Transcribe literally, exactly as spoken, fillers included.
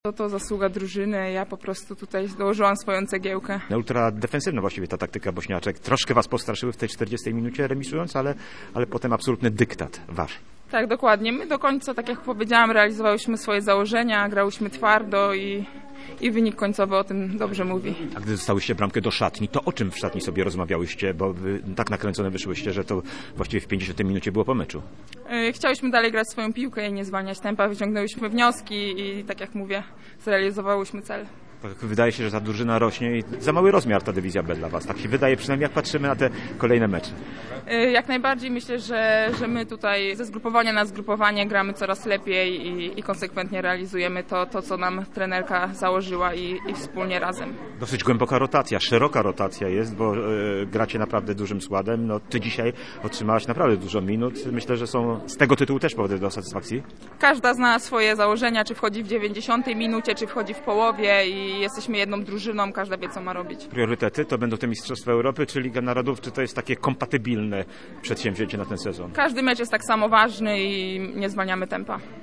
To, to zasługa drużyny, ja po prostu tutaj dołożyłam swoją cegiełkę. Ultra defensywna właściwie ta taktyka Bośniaczek. Troszkę was postraszyły w tej czterdziestej minucie remisując, ale, ale potem absolutny dyktat wasz. Tak, dokładnie. My do końca, tak jak powiedziałam, realizowałyśmy swoje założenia, grałyśmy twardo i, i wynik końcowy o tym dobrze mówi. A gdy dostałyście bramkę do szatni, to o czym w szatni sobie rozmawiałyście? Bo wy tak nakręcone wyszłyście, że to właściwie w pięćdziesiątej minucie było po meczu. Chciałyśmy dalej grać swoją piłkę i nie zwalniać tempa, wyciągnęłyśmy wnioski i tak jak mówię, zrealizowałyśmy cel. Wydaje się, że ta drużyna rośnie i za mały rozmiar ta dywizja B dla was. Tak się wydaje, przynajmniej jak patrzymy na te kolejne mecze. Jak najbardziej myślę, że, że my tutaj ze zgrupowania na zgrupowanie gramy coraz lepiej i, i konsekwentnie realizujemy to, to, co nam trenerka założyła i, i wspólnie razem. Dosyć głęboka rotacja, szeroka rotacja jest, bo e, gracie naprawdę dużym składem. No, ty dzisiaj otrzymałaś naprawdę dużo minut. Myślę, że są z tego tytułu też powody do satysfakcji. Każda zna swoje założenia, czy wchodzi w dziewięćdziesiątej minucie, czy wchodzi w połowie i jesteśmy jedną drużyną, każda wie, co ma robić. Priorytety to będą te Mistrzostwa Europy, czy Liga Narodów, czy to jest takie kompatybilne przedsięwzięcie na ten sezon? Każdy mecz jest tak samo ważny i nie zwalniamy tempa.